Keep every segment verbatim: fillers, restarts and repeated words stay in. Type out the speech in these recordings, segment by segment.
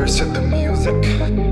universe and the music.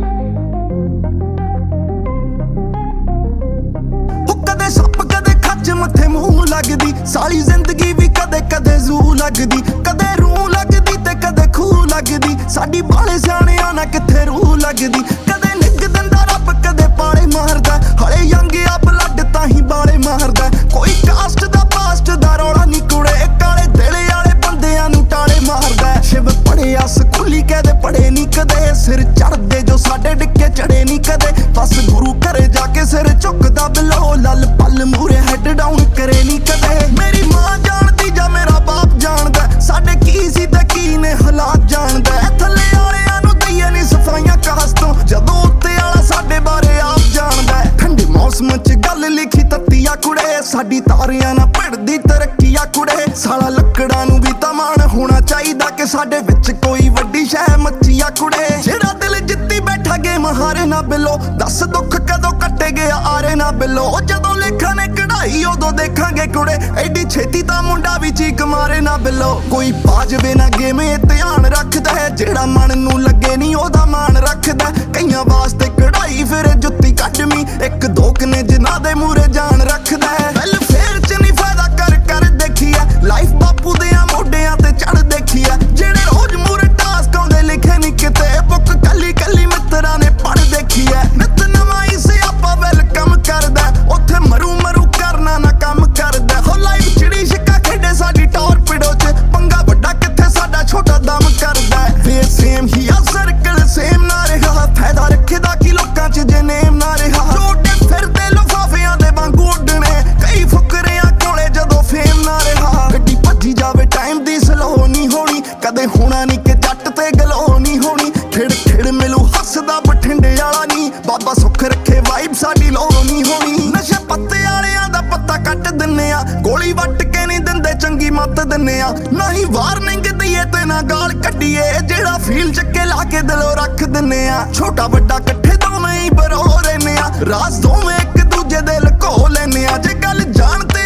कदे सप कदे खच मथे मूह लगदी, साली जिंदगी भी कदे कदे जू लगदी, कदे रूह लगदी ते कदे खूह लगदी, साडी बाले सियाणियां ना किथे रूह लगदी, कदे निग दिंदा रब कदे पाले मारदा, हले यंग आ ब्लड ताही बाले मारदा, कोई कास्ट दा पास्ट दा रौला नी कुड़े, काले दिल वाले बंदियां नू टाले मारदा, शिव पढ़िया स्कूली कहदे पढ़े नी कदे, सिर चढ़दे जो साडे डिक्के चढ़े नी कदे, बस गुरु घरे जाके सिर झुकदा बिलो, लल पल मूरे हेड डाउन करे नी कदे, मेरी मां जानदी जा मेरा बाप जानदा, साडे की सी ते की ने हालात जानदा, थल्ले वालियां नू दईए नी सफाइयां कास तों, जदों उत्ते वाला साडे बारे आप जानदा, ठंडे मौसम च गल लिखी तत्तिया कुड़े, साडी तारियां ना भिड़दी तरक्कीया कुड़े, साला लकड़ां नू भी तमान होना चाहिदा कि साडे विच कोई वड्डी शै मच्चिया कुड़े, जेड़ा दिल जित्ती बैठा गेम हारे ना बिलो, दस दुख कदों कट्टे गया आरे ना बिलो, जदों लेखा ने कढ़ाई उदों देखांगे कुड़े, एडी छेती तां मुंडा भी चीक मारे ना बिलो, कोई पा जवे ना गेम ए ध्यान रखदा है, जेड़ा मन नू लगे नी ओदा मान रखदा, कईयां वास्ते कढ़ाई फिर जुत्ती कड्डमी, एक दो कने जिन्हां दे मूरे जान रखदा है, वेल फेर च नी फायदा कर कर देखिया, लाइफ बापू देयां मोढियां ते चढ़ देखिया, जेड़े रोज मूरे टास्क आउंदे लिखे नी किते, बुक कली कली मित्तरां ने पढ़ देखिया, नित नवां ही सियापा वेलकम करदा, उत्थे मरू मरू करना ना कम करदा, हो लाइफ चिड़ी छिक्का खेडे साडी टॉरपीडो च, पंगा वड्डा किथे साडा छोटा दम करदा, वे सेम ही आ सर्कल सेम ना रहा, फायदा रखदा कि लोकां च जे नेम ना रहा, रोडे फिरदे लिफाफियां दे वांगू उड्डणे, कई फुकरियां कोले जदों फेम ना रहा, गड्डी भज्जी जावे टाइम दी स्लो नी होनी, कदे होना नी कि जट ते गलो नी होनी, खिड़ खिड़ मिलू हसदा बठिंडे वाला नी, बाबा सुख रखे वाइब साडी लो नी होनी, नशे पत्ते वालियां दा पत्ता कट दिन्ने आ, गोली वट के नी दिंदे चंगी मत दिन्ने आ, ना ही वार्निंग दईए ते ना गाल कड्डीए, जेड़ा फील चक्के ला के दिलों रख दिन्ने आ, छोटा वड्डा कट्ठे दोवें ही बरो रैने आ, राज दोवें एक दूजे दे लको लैने आ, जे गल जानते